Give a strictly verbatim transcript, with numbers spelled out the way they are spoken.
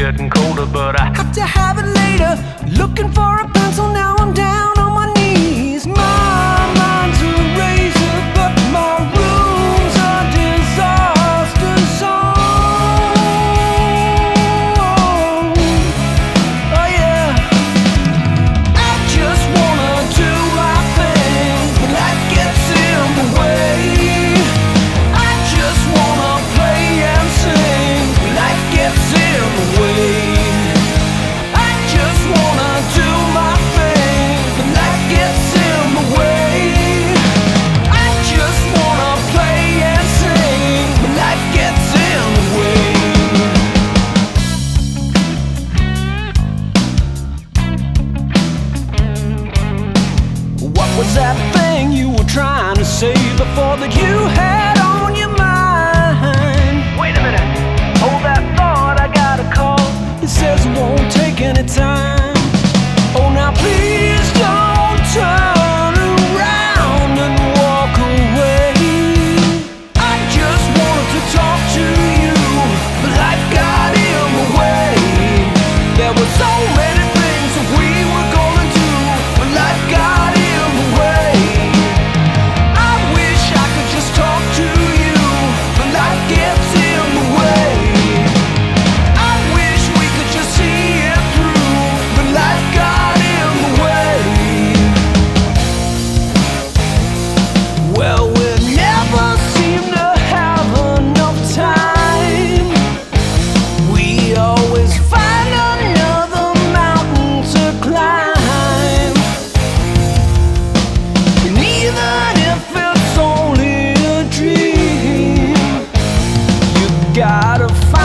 getting colder, but I have to have it later. Looking for a pencil, now I'm down on my knees. My mind's a razor, but my room's a disaster zone. Oh yeah, I just wanna do my thing, but life gets in the way. I just wanna play and sing, but life gets in the way. I just wanna do my thing, but life gets in the way. I just wanna play and sing, but life gets in the way. What was that thing you were trying to say before that you had on your mind? wait a minute, hold that thought, I got a call. It says it won't take any time. Oh, now please don't turn around and walk away. I just wanted to talk to you, but life got in the way. There were so many things that we were gonna do, but life got in the way. I wish I could just talk to you, but life gets in the way. I wish we could just see it through, but life got in the way. Well, we never seem to have enough time. We always find another mountain to climb. And even if it's only a dream, you gotta find